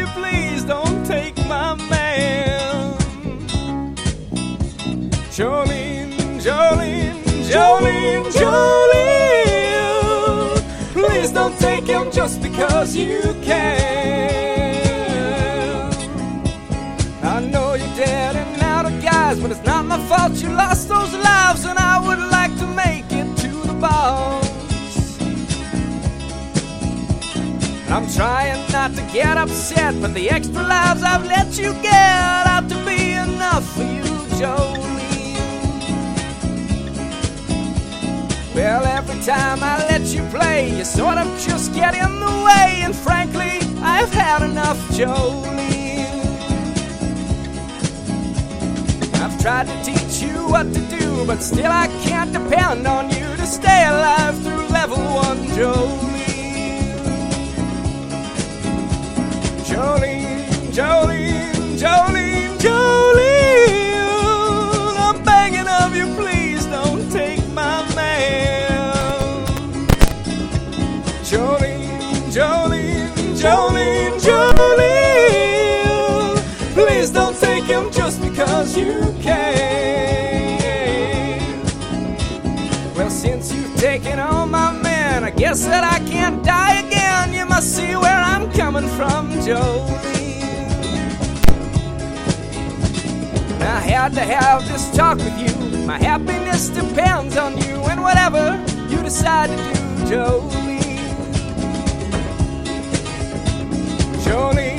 you, please don't take my man. Jolene, Jolene, Jolene, Jolene, please don't take him just because you can. I know you're dead and out of guys, but it's not my fault you lost those lives, and I would like to make it to the boss. I'm trying not to get upset, but the extra lives I've let you get ought to be enough for you, Jolene. Well, every time I let you play, you sort of just get in the way, and frankly, I've had enough, Jolene. I've tried to teach you what to do, but still I can't depend on you to stay alive through level 1, Jolene. Jolene, Jolene, Jolene, Jolene, I'm begging of you, please don't take my man. Jolene, Jolene, Jolene, Jolene, please don't take him just because you can. Well, since you've taken on my man, I guess that I can't die again. You must see where I'm coming from, Jolene. I had to have this talk with you. My happiness depends on you, and whatever you decide to do, Jolene. Jolene.